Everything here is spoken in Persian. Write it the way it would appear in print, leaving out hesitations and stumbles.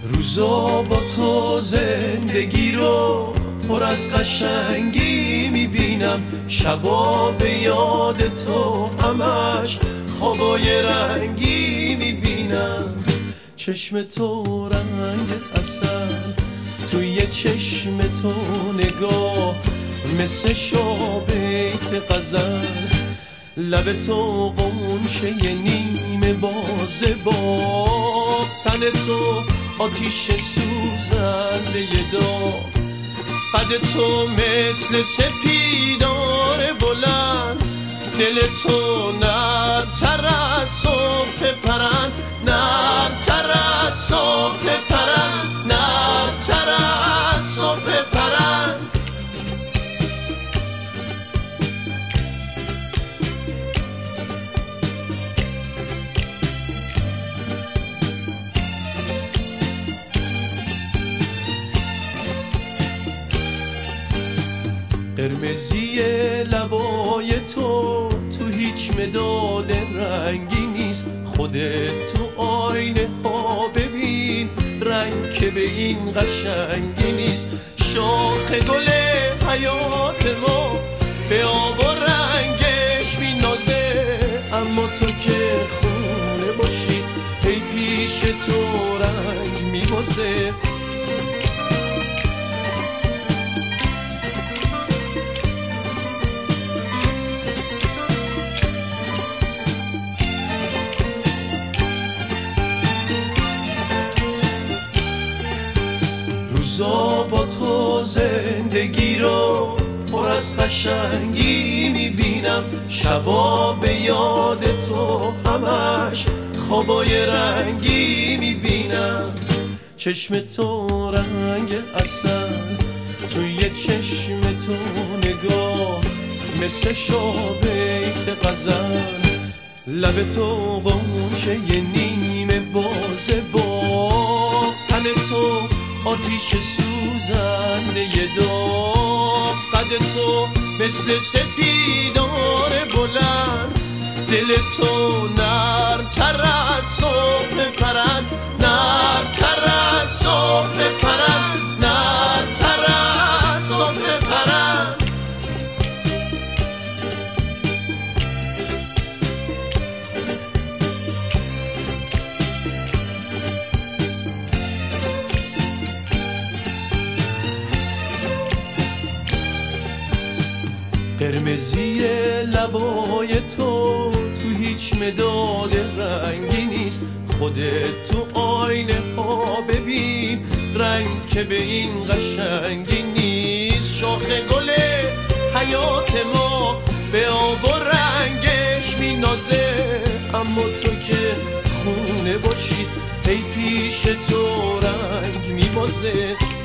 روزا با تو زندگی رو پر از قشنگی میبینم، شبا به یاد تو همش خوابای رنگی میبینم. چشم تو رنگ عسل، توی چشم تو نگاه مثل شابیت غزل، لب تو قنچه نیمه باز باب، تن تو آتیش سوزنده داغ، قد تو مثل سپیدار بلند، دل تو نرم‌تر از صبح پرند، نرم‌تر از صبح پرند، نرم‌تر از صبح پرند. قرمزی لبای تو هیچ مداد رنگی نیست، خودت تو آینه ها ببین رنگ که به این قشنگی نیست. شاخ گل حیات ما به آب و رنگش مینازه، اما تو که خونه باشی ای پیش تو رنگ میبازه. روزا با تو زندگی رو پر از قشنگی میبینم، شبا به یاد تو همش خوابای رنگی میبینم. چشم تو رنگ عسل، توی چشم تو نگاه مثل شابیت غزل، لب تو قنچه نیمه باز باب، تن تو آتیش سوزنده داغ، قد تو مثل سپیدار بلند، دل تو نرم‌تر از صبح پرند، نرم‌تر از صبح پرند، نرم‌تر از صبح پرند. قرمزی لبای تو هیچ مداد رنگی نیست، خودت تو آینه ها ببین رنگ که به این قشنگی نیست. شاخ گل حیات ما به آب و رنگش مینازه، اما تو که خونه باشی ای پیش تو رنگ میبازه.